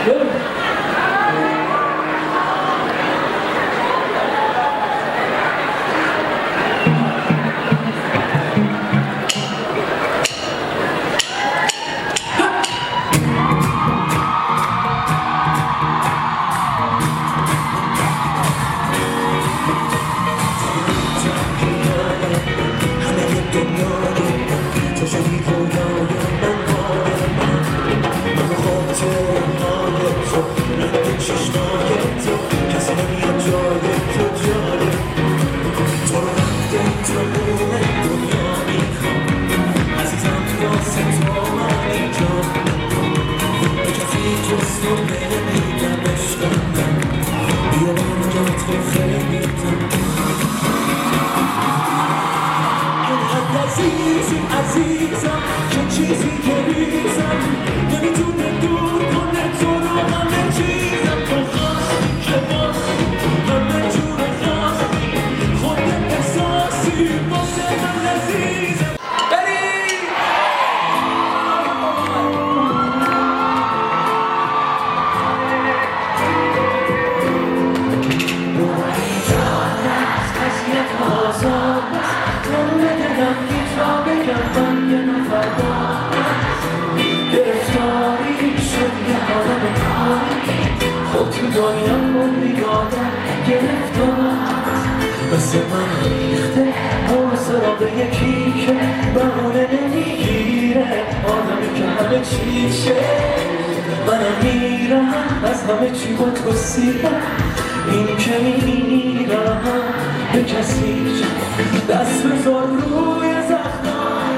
عزیزم که چیزی که ریزم نمیتونه دور کنه تو رو همه چیزم تو خواستی که باستی همه جور خواستی خود احساسی واسه من عزیزم تو دنیا کلی آدم گرفتار مثل من ریخته حوصله را به یکی که بهونه نمیگیره آدمی که همه چیشه منم میرم از همه چی با تو سیرم این که میرم به کسی دست بذار روی زخمم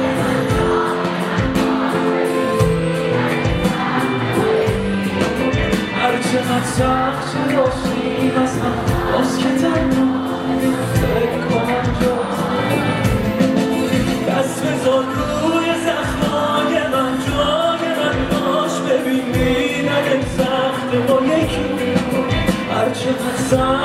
چقدر سخت چه باشیم از هم باز که تنها فکر کنم جا دست بذار روی زخمای من جای من باش ببین میدن سخت با یکی هر چقدر سخت